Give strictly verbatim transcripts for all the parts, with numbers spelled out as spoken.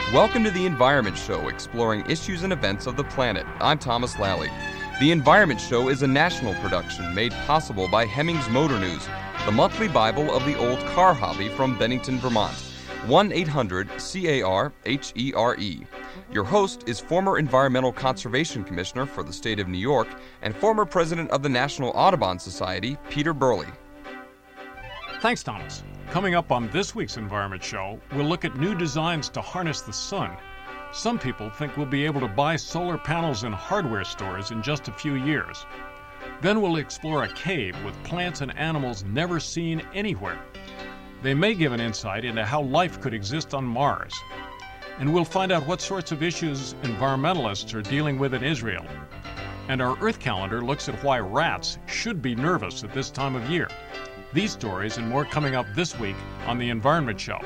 Welcome to The Environment Show, exploring issues and events of the planet. I'm Thomas Lally. The Environment Show is a national production made possible by Hemmings Motor News, the monthly Bible of the old car hobby from Bennington, Vermont. one eight hundred C A R H E R E. Your host is former Environmental Conservation Commissioner for the state of New York and former president of the National Audubon Society, Peter Burley. Thanks, Thomas. Coming up on this week's Environment Show, we'll look at new designs to harness the sun. Some people think we'll be able to buy solar panels in hardware stores in just a few years. Then we'll explore a cave with plants and animals never seen anywhere. They may give an insight into how life could exist on Mars. And we'll find out what sorts of issues environmentalists are dealing with in Israel. And our Earth calendar looks at why rats should be nervous at this time of year. These stories and more coming up this week on The Environment Show.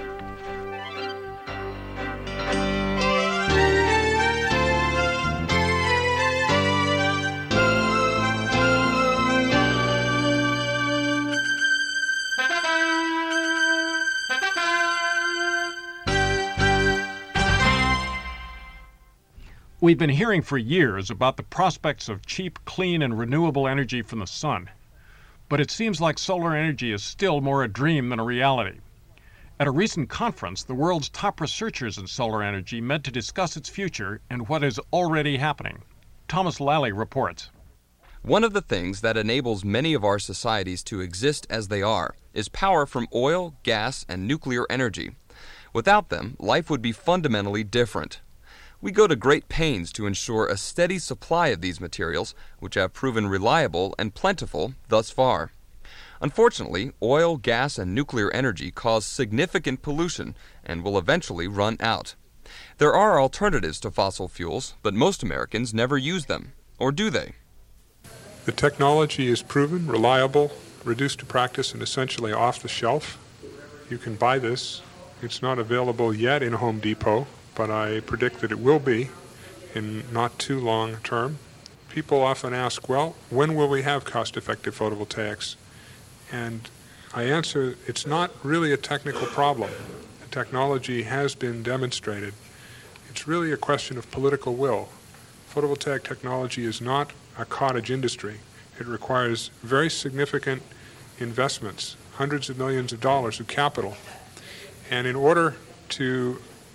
We've been hearing for years about the prospects of cheap, clean, and renewable energy from the sun. But it seems like solar energy is still more a dream than a reality. At a recent conference, the world's top researchers in solar energy met to discuss its future and what is already happening. Thomas Lally reports. One of the things that enables many of our societies to exist as they are is power from oil, gas, and nuclear energy. Without them, life would be fundamentally different. We go to great pains to ensure a steady supply of these materials, which have proven reliable and plentiful thus far. Unfortunately, oil, gas, and nuclear energy cause significant pollution and will eventually run out. There are alternatives to fossil fuels, but most Americans never use them. Or do they? The technology is proven, reliable, reduced to practice, and essentially off the shelf. You can buy this. It's not available yet in Home Depot, but I predict that it will be in not too long term. People often ask, well, when will we have cost-effective photovoltaics? And I answer, it's not really a technical problem. The technology has been demonstrated. It's really a question of political will. Photovoltaic technology is not a cottage industry. It requires very significant investments, hundreds of millions of dollars of capital. And in order to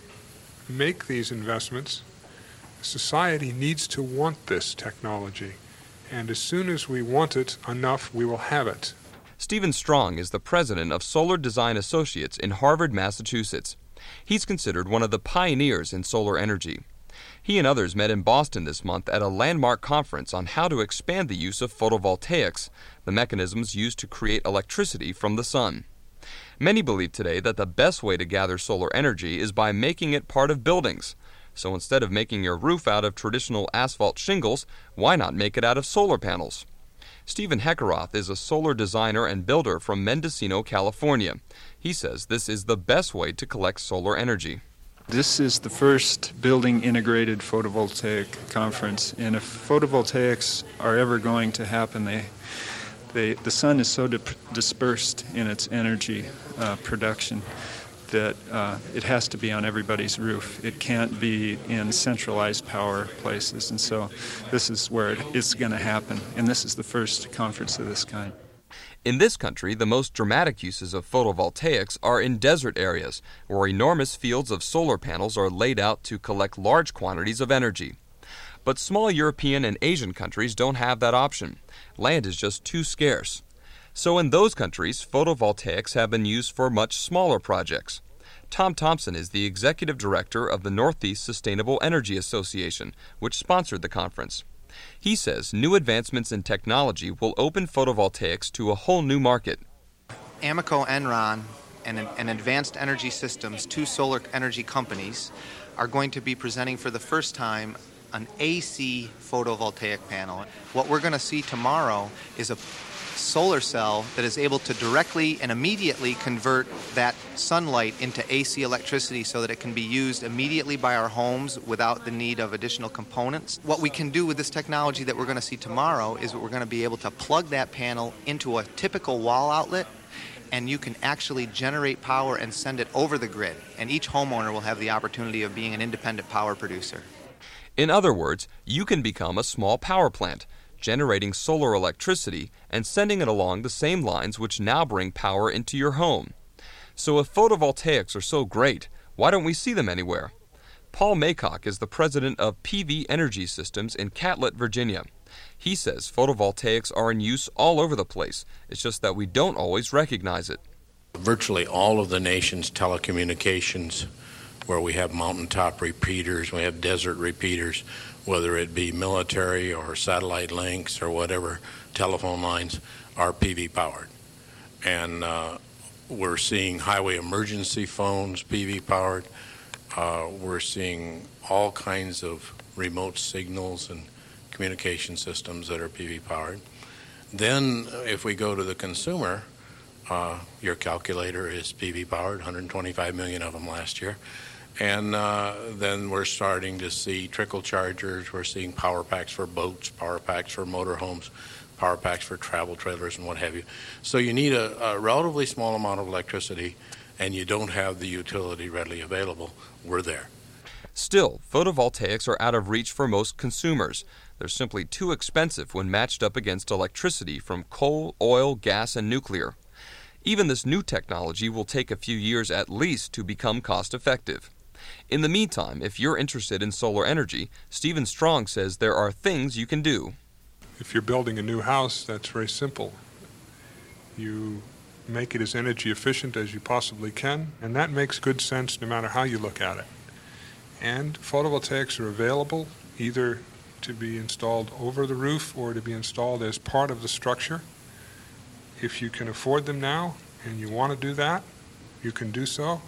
make these investments, society needs to want this technology. And as soon as we want it enough, we will have it. Stephen Strong is the president of Solar Design Associates in Harvard, Massachusetts. He's considered one of the pioneers in solar energy. He and others met in Boston this month at a landmark conference on how to expand the use of photovoltaics, the mechanisms used to create electricity from the sun. Many believe today that the best way to gather solar energy is by making it part of buildings. So instead of making your roof out of traditional asphalt shingles, why not make it out of solar panels? Stephen Heckeroth is a solar designer and builder from Mendocino, California. He says this is the best way to collect solar energy. This is the first building integrated photovoltaic conference, and if photovoltaics are ever going to happen, they They, the sun is so di- dispersed in its energy uh, production that uh, it has to be on everybody's roof. It can't be in centralized power places, and so this is where it is going to happen, and this is the first conference of this kind. In this country, the most dramatic uses of photovoltaics are in desert areas, where enormous fields of solar panels are laid out to collect large quantities of energy. But small European and Asian countries don't have that option. Land is just too scarce. So in those countries, photovoltaics have been used for much smaller projects. Tom Thompson is the executive director of the Northeast Sustainable Energy Association, which sponsored the conference. He says new advancements in technology will open photovoltaics to a whole new market. Amoco Enron and, and Advanced Energy Systems, two solar energy companies, are going to be presenting for the first time an A C photovoltaic panel. What we're going to see tomorrow is a solar cell that is able to directly and immediately convert that sunlight into A C electricity so that it can be used immediately by our homes without the need of additional components. What we can do with this technology that we're going to see tomorrow is that we're going to be able to plug that panel into a typical wall outlet and you can actually generate power and send it over the grid, and each homeowner will have the opportunity of being an independent power producer. In other words, you can become a small power plant, generating solar electricity and sending it along the same lines which now bring power into your home. So if photovoltaics are so great, why don't we see them anywhere? Paul Maycock is the president of P V Energy Systems in Catlett, Virginia. He says photovoltaics are in use all over the place. It's just that we don't always recognize it. Virtually all of the nation's telecommunications, where we have mountaintop repeaters, we have desert repeaters, whether it be military or satellite links or whatever, telephone lines, are P V powered. And uh, we're seeing highway emergency phones P V powered. Uh, we're seeing all kinds of remote signals and communication systems that are P V powered. Then if we go to the consumer, uh, your calculator is P V powered, one hundred twenty-five million of them last year. And uh, then we're starting to see trickle chargers, we're seeing power packs for boats, power packs for motorhomes, power packs for travel trailers and what have you. So you need a, a relatively small amount of electricity and you don't have the utility readily available. We're there. Still, photovoltaics are out of reach for most consumers. They're simply too expensive when matched up against electricity from coal, oil, gas, and nuclear. Even this new technology will take a few years at least to become cost-effective. In the meantime, if you're interested in solar energy, Stephen Strong says there are things you can do. If you're building a new house, that's very simple. You make it as energy efficient as you possibly can, and that makes good sense no matter how you look at it. And photovoltaics are available either to be installed over the roof or to be installed as part of the structure. If you can afford them now and you want to do that, you can do so.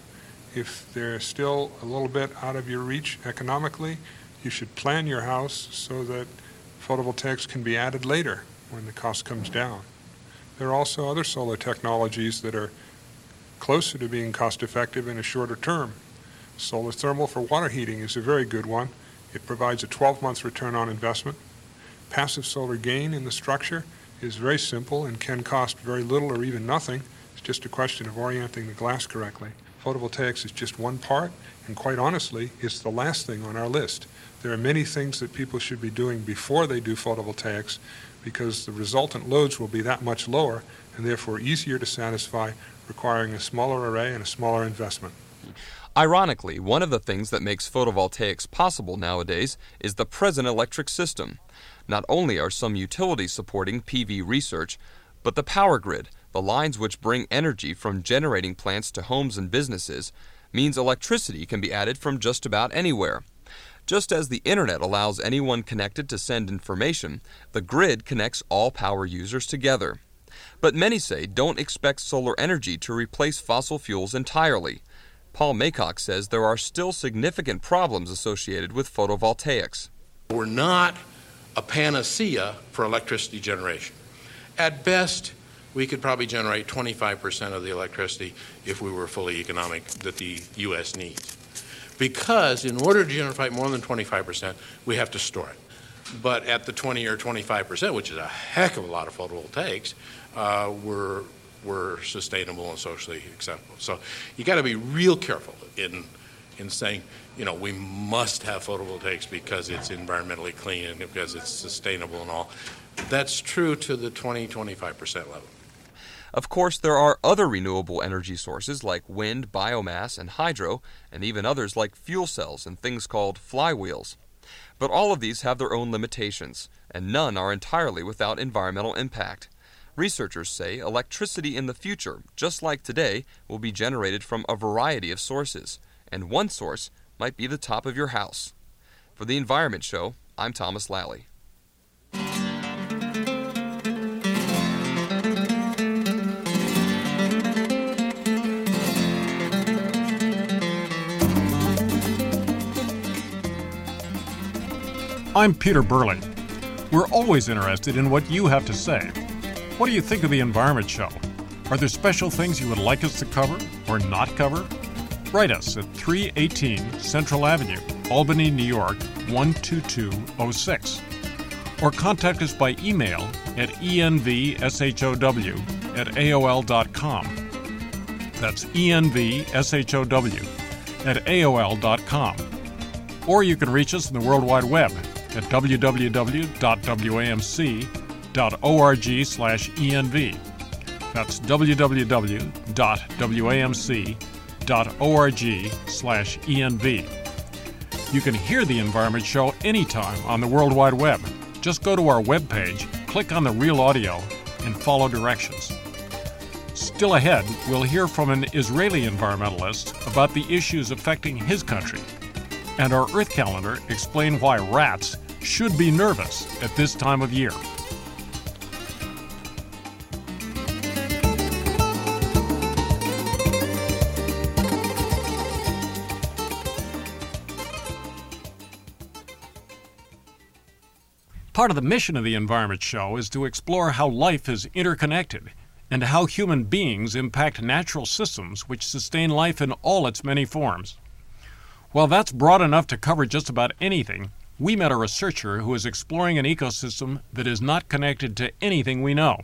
If they're still a little bit out of your reach economically, you should plan your house so that photovoltaics can be added later when the cost comes down. There are also other solar technologies that are closer to being cost-effective in a shorter term. Solar thermal for water heating is a very good one. It provides a twelve-month return on investment. Passive solar gain in the structure is very simple and can cost very little or even nothing. It's just a question of orienting the glass correctly. Photovoltaics is just one part, and quite honestly, it's the last thing on our list. There are many things that people should be doing before they do photovoltaics because the resultant loads will be that much lower and therefore easier to satisfy, requiring a smaller array and a smaller investment. Ironically, one of the things that makes photovoltaics possible nowadays is the present electric system. Not only are some utilities supporting P V research, but the power grid, the lines which bring energy from generating plants to homes and businesses, means electricity can be added from just about anywhere. Just as the internet allows anyone connected to send information, the grid connects all power users together. But many say don't expect solar energy to replace fossil fuels entirely. Paul Maycock says there are still significant problems associated with photovoltaics. We're not a panacea for electricity generation. At best, we could probably generate twenty-five percent of the electricity if we were fully economic that the U S needs. Because in order to generate more than twenty-five percent, we have to store it. But at the twenty or twenty-five percent, which is a heck of a lot of photovoltaics, uh, we're, we're sustainable and socially acceptable. So you got to be real careful in in saying, you know, we must have photovoltaics because it's environmentally clean and because it's sustainable and all. That's true to the twenty, twenty-five percent level. Of course, there are other renewable energy sources like wind, biomass, and hydro, and even others like fuel cells and things called flywheels. But all of these have their own limitations, and none are entirely without environmental impact. Researchers say electricity in the future, just like today, will be generated from a variety of sources, and one source might be the top of your house. For the Environment Show, I'm Thomas Lally. I'm Peter Burley. We're always interested in what you have to say. What do you think of the Environment Show? Are there special things you would like us to cover or not cover? Write us at three eighteen Central Avenue, Albany, New York, one two two oh six. Or contact us by email at envshow at A O L dot com. That's E N V S H O W, at A O L dot com. Or you can reach us in the World Wide Web at w w w dot w a m c dot org slash E N V. That's w w w dot w a m c dot org slash E N V. You can hear The Environment Show anytime on the World Wide Web. Just go to our webpage, click on the Real Audio, and follow directions. Still ahead, we'll hear from an Israeli environmentalist about the issues affecting his country. And our Earth Calendar explain why rats should be nervous at this time of year. Part of the mission of the Environment Show is to explore how life is interconnected and how human beings impact natural systems which sustain life in all its many forms. While that's broad enough to cover just about anything, we met a researcher who is exploring an ecosystem that is not connected to anything we know.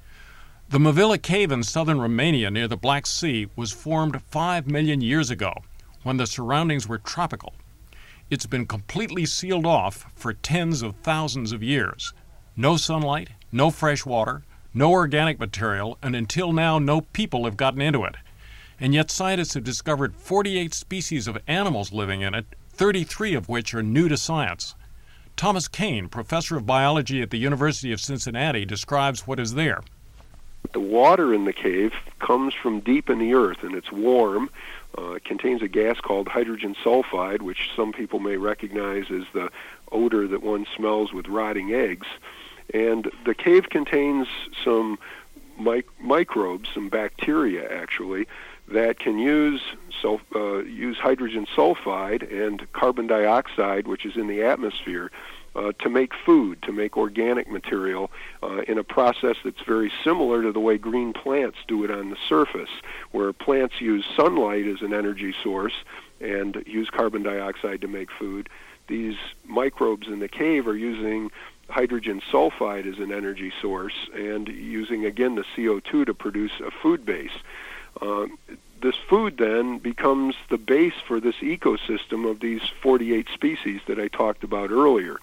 The Mavila Cave in southern Romania near the Black Sea was formed five million years ago, when the surroundings were tropical. It's been completely sealed off for tens of thousands of years. No sunlight, no fresh water, no organic material, and until now no people have gotten into it. And yet scientists have discovered forty-eight species of animals living in it, thirty-three of which are new to science. Thomas Kane, professor of biology at the University of Cincinnati, describes what is there. The water in the cave comes from deep in the earth, and it's warm. Uh, it contains a gas called hydrogen sulfide, which some people may recognize as the odor that one smells with rotting eggs. And the cave contains some mic- microbes, some bacteria actually, that can use sulf- uh, use hydrogen sulfide and carbon dioxide, which is in the atmosphere, uh, to make food, to make organic material uh, in a process that's very similar to the way green plants do it on the surface, where plants use sunlight as an energy source and use carbon dioxide to make food. These microbes in the cave are using hydrogen sulfide as an energy source and using, again, the C O two to produce a food base. Uh, this food then becomes the base for this ecosystem of these forty-eight species that I talked about earlier.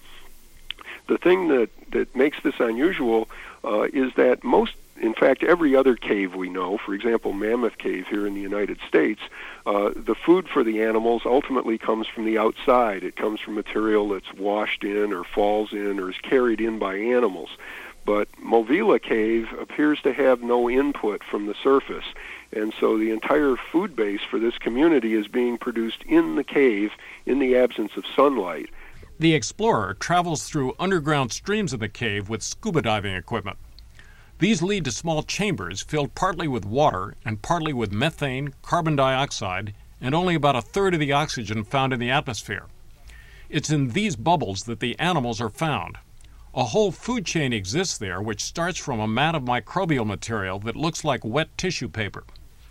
The thing that, that makes this unusual uh, is that most, in fact, every other cave we know, for example, Mammoth Cave here in the United States, uh, the food for the animals ultimately comes from the outside. It comes from material that's washed in or falls in or is carried in by animals. But Mavila Cave appears to have no input from the surface, and so the entire food base for this community is being produced in the cave in the absence of sunlight. The explorer travels through underground streams of the cave with scuba diving equipment. These lead to small chambers filled partly with water and partly with methane, carbon dioxide, and only about a third of the oxygen found in the atmosphere. It's in these bubbles that the animals are found. A whole food chain exists there, which starts from a mat of microbial material that looks like wet tissue paper.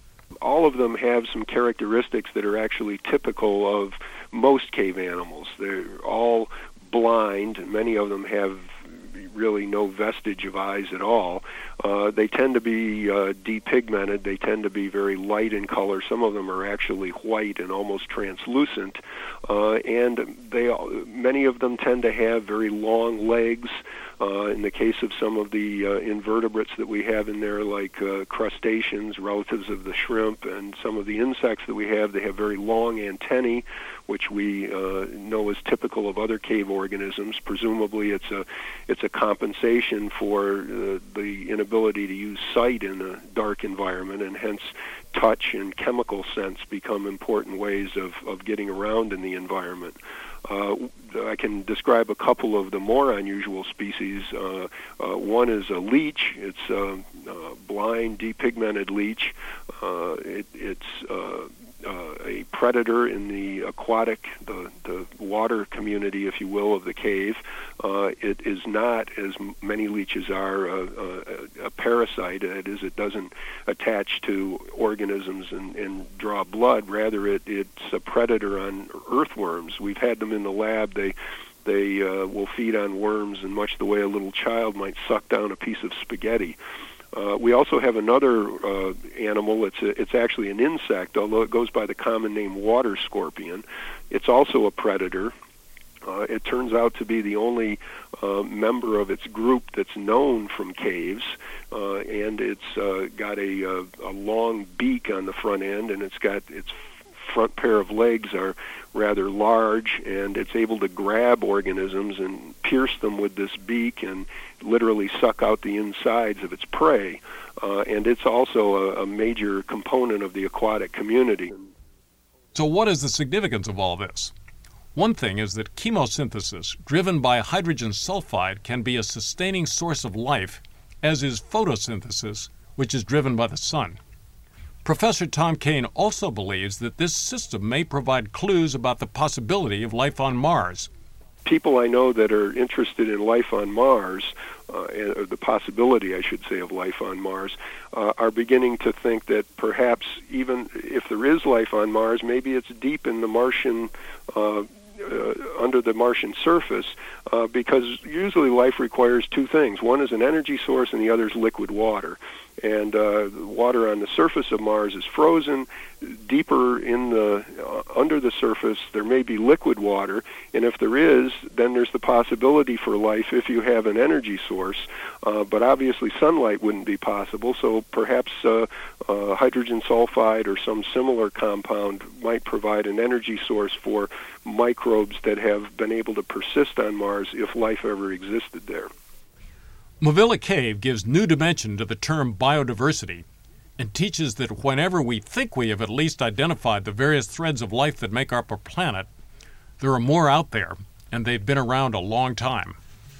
All of them have some characteristics that are actually typical of most cave animals. They're all blind. Many of them have really no vestige of eyes at all. Uh, they tend to be uh, depigmented. They tend to be very light in color. Some of them are actually white and almost translucent. Uh, and they, many of them tend to have very long legs. Uh, in the case of some of the uh, invertebrates that we have in there, like uh, crustaceans, relatives of the shrimp, and some of the insects that we have, they have very long antennae, which we uh, know is typical of other cave organisms. Presumably, it's a it's a compensation for uh, the inability to use sight in a dark environment, and hence touch and chemical sense become important ways of, of getting around in the environment. Uh, I can describe a couple of the more unusual species. Uh, uh, one is a leech. It's a, a blind, depigmented leech. Uh, it, it's uh, uh, a predator in the aquatic, the, the water community, if you will, of the cave. Uh, it is not, as many leeches are, a, a, a parasite. That is, it doesn't attach to organisms and, and draw blood. Rather, it, it's a predator on earthworms. We've had them in the lab. They they uh, will feed on worms in much the way a little child might suck down a piece of spaghetti. Uh, we also have another uh, animal. It's a, it's actually an insect, although it goes by the common name water scorpion. It's also a predator. Uh, it turns out to be the only uh, member of its group that's known from caves, uh, and it's uh, got a, a, a long beak on the front end, and it's got its front pair of legs are rather large, and it's able to grab organisms and pierce them with this beak and literally suck out the insides of its prey. Uh, and it's also a, a major component of the aquatic community. So what is the significance of all this? One thing is that chemosynthesis, driven by hydrogen sulfide, can be a sustaining source of life, as is photosynthesis, which is driven by the sun. Professor Tom Kane also believes that this system may provide clues about the possibility of life on Mars. People I know that are interested in life on Mars, uh, or the possibility, I should say, of life on Mars, uh, are beginning to think that perhaps even if there is life on Mars, maybe it's deep in the Martian uh, Uh, under the Martian surface, uh, because usually life requires two things. One is an energy source and the other is liquid water. And uh, the water on the surface of Mars is frozen. Deeper in the uh, under the surface, there may be liquid water, and if there is, then there's the possibility for life if you have an energy source. Uh, but obviously, sunlight wouldn't be possible. So perhaps uh, uh, hydrogen sulfide or some similar compound might provide an energy source for microbes that have been able to persist on Mars if life ever existed there. Movilla Cave gives new dimension to the term biodiversity and teaches that whenever we think we have at least identified the various threads of life that make up our planet, there are more out there, and they've been around a long time.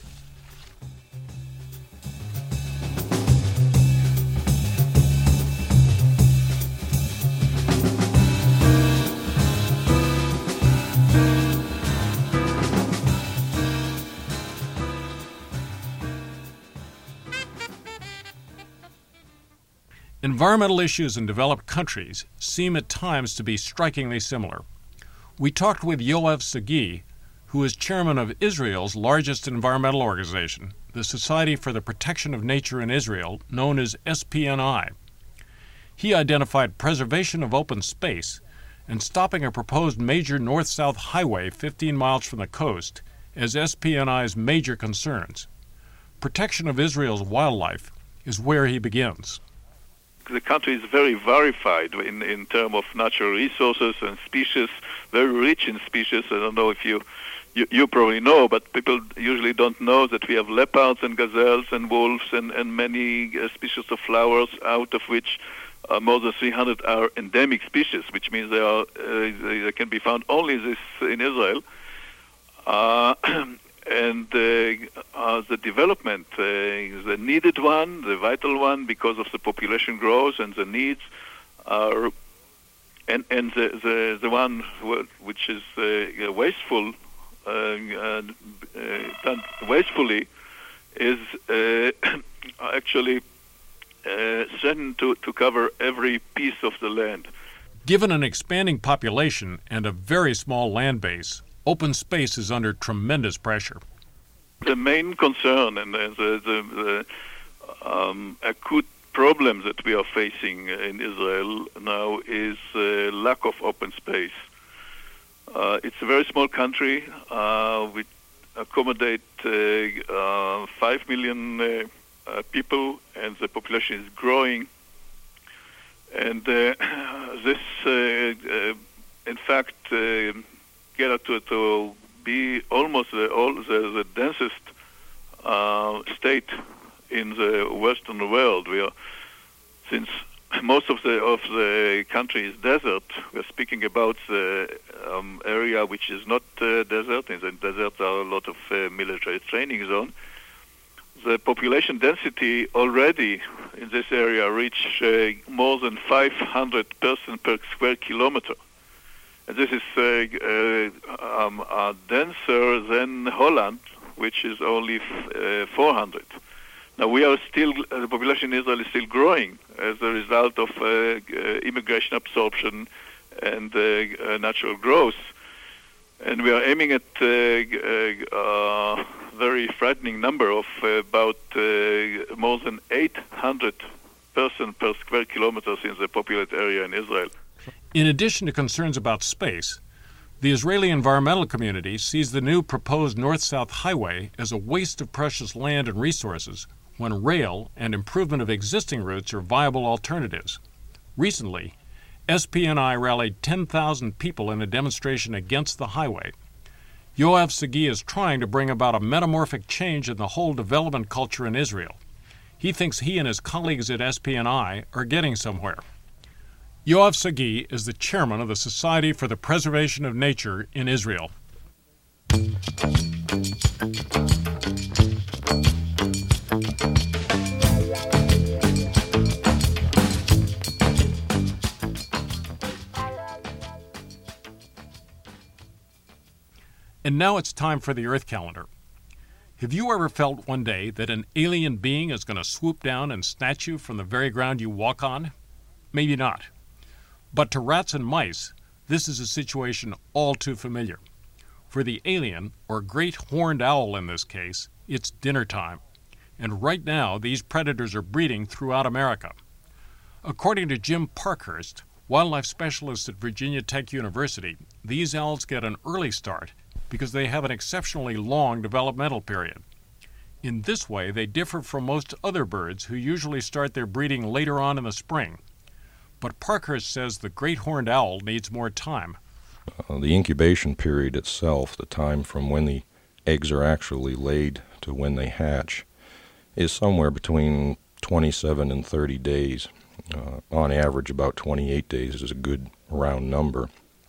Environmental issues in developed countries seem at times to be strikingly similar. We talked with Yoav Sagi, who is chairman of Israel's largest environmental organization, the Society for the Protection of Nature in Israel, known as S P N I. He identified preservation of open space and stopping a proposed major north-south highway fifteen miles from the coast as S P N I's major concerns. Protection of Israel's wildlife is where he begins. The country is very varied in, in terms of natural resources and species, very rich in species. I don't know if you, you, you probably know, but people usually don't know that we have leopards and gazelles and wolves and, and many uh, species of flowers, out of which uh, more than three hundred are endemic species, which means they, are, uh, they can be found only this in Israel. Uh, And uh, uh, the development uh, is the needed one, the vital one, because of the population growth and the needs are, and and the the, the one which is uh, wasteful, uh, uh, done wastefully, is uh, actually uh, threatened to to cover every piece of the land. Given an expanding population and a very small land base, open space is under tremendous pressure. The main concern and the, the, the um, acute problem that we are facing in Israel now is uh, lack of open space. Uh, it's a very small country. Uh, we accommodate uh, uh, five million uh, uh, people, and the population is growing. And uh, this, uh, uh, in fact, uh, get to, to be almost the, all, the, the densest uh, state in the Western world. We are, since most of the of the country is desert, we're speaking about the um, area which is not uh, desert. In the desert are a lot of uh, military training zone. The population density already in this area reach uh, more than five hundred persons per square kilometer. And this is uh, uh, um, uh, denser than Holland, which is only f- uh, four hundred. Now we are still, uh, the population in Israel is still growing as a result of uh, uh, immigration absorption and uh, uh, natural growth. And we are aiming at uh, uh, very frightening number of uh, about uh, more than eight hundred persons per square kilometers in the populated area in Israel. In addition to concerns about space, the Israeli environmental community sees the new proposed north-south highway as a waste of precious land and resources when rail and improvement of existing routes are viable alternatives. Recently, S P N I rallied ten thousand people in a demonstration against the highway. Yoav Sagi is trying to bring about a metamorphic change in the whole development culture in Israel. He thinks he and his colleagues at S P N I are getting somewhere. Yoav Sagi is the chairman of the Society for the Preservation of Nature in Israel. And now it's time for the Earth Calendar. Have you ever felt one day that an alien being is going to swoop down and snatch you from the very ground you walk on? Maybe not. But to rats and mice, this is a situation all too familiar. For the alien, or great horned owl in this case, it's dinner time. And right now, these predators are breeding throughout America. According to Jim Parkhurst, wildlife specialist at Virginia Tech University, these owls get an early start because they have an exceptionally long developmental period. In this way, they differ from most other birds who usually start their breeding later on in the spring. But Parkhurst says the great horned owl needs more time. Uh, the incubation period itself, the time from when the eggs are actually laid to when they hatch, is somewhere between twenty-seven and thirty days. Uh, on average, about twenty-eight days is a good round number.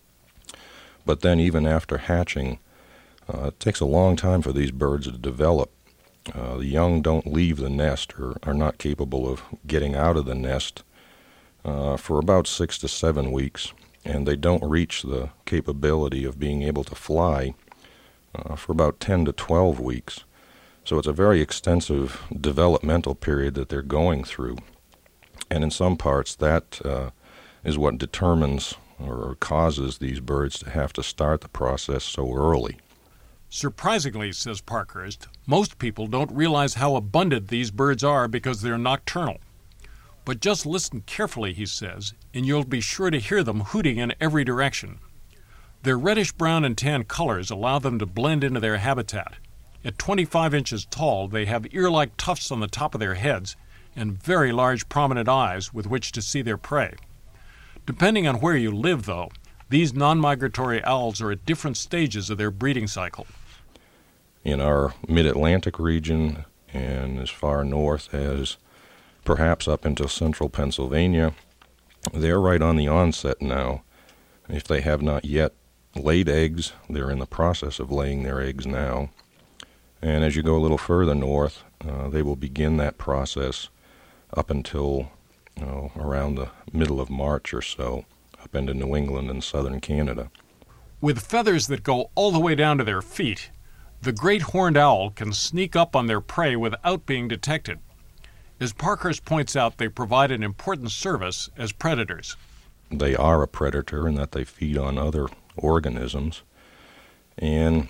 But then even after hatching, uh, it takes a long time for these birds to develop. Uh, the young don't leave the nest or are not capable of getting out of the nest uh, for about six to seven weeks, and they don't reach the capability of being able to fly uh, for about ten to twelve weeks. So it's a very extensive developmental period that they're going through. And in some parts, that uh, is what determines or causes these birds to have to start the process so early. Surprisingly, says Parkhurst, most people don't realize how abundant these birds are because they're nocturnal. But just listen carefully, he says, and you'll be sure to hear them hooting in every direction. Their reddish-brown and tan colors allow them to blend into their habitat. At twenty-five inches tall, they have ear-like tufts on the top of their heads and very large prominent eyes with which to see their prey. Depending on where you live, though, these non-migratory owls are at different stages of their breeding cycle. In our mid-Atlantic region and as far north as perhaps up into central Pennsylvania, they're right on the onset now. If they have not yet laid eggs, they're in the process of laying their eggs now. And as you go a little further north, uh, they will begin that process up until you know, around the middle of March or so, up into New England and southern Canada. With feathers that go all the way down to their feet, the great horned owl can sneak up on their prey without being detected. As Parkhurst points out, they provide an important service as predators. They are a predator in that they feed on other organisms, and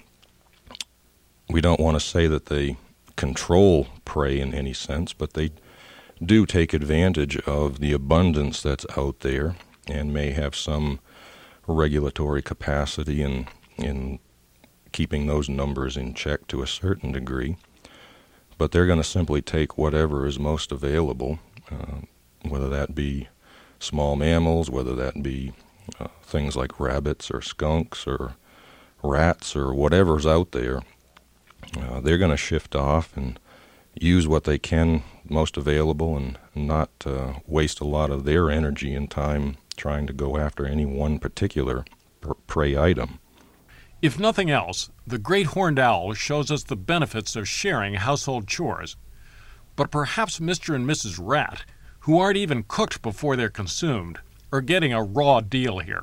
we don't want to say that they control prey in any sense, but they do take advantage of the abundance that's out there and may have some regulatory capacity in in keeping those numbers in check to a certain degree. But they're going to simply take whatever is most available, uh, whether that be small mammals, whether that be uh, things like rabbits or skunks or rats or whatever's out there. Uh, they're going to shift off and use what they can most available and not uh, waste a lot of their energy and time trying to go after any one particular prey item. If nothing else, the great horned owl shows us the benefits of sharing household chores. But perhaps Mister and Missus Rat, who aren't even cooked before they're consumed, are getting a raw deal here.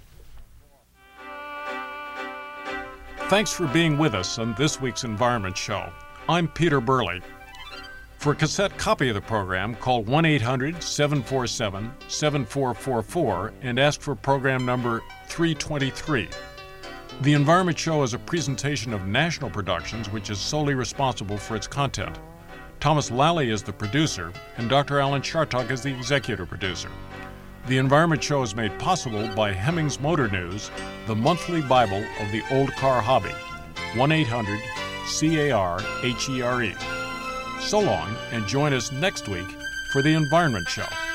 Thanks for being with us on this week's Environment Show. I'm Peter Burley. For a cassette copy of the program, call one eight hundred, seven four seven, seven four four four and ask for program number three twenty-three. The Environment Show is a presentation of National Productions, which is solely responsible for its content. Thomas Lally is the producer, and Doctor Alan Chartock is the executive producer. The Environment Show is made possible by Hemmings Motor News, the monthly Bible of the old car hobby. one eight hundred C A R H E R E. So long, and join us next week for The Environment Show.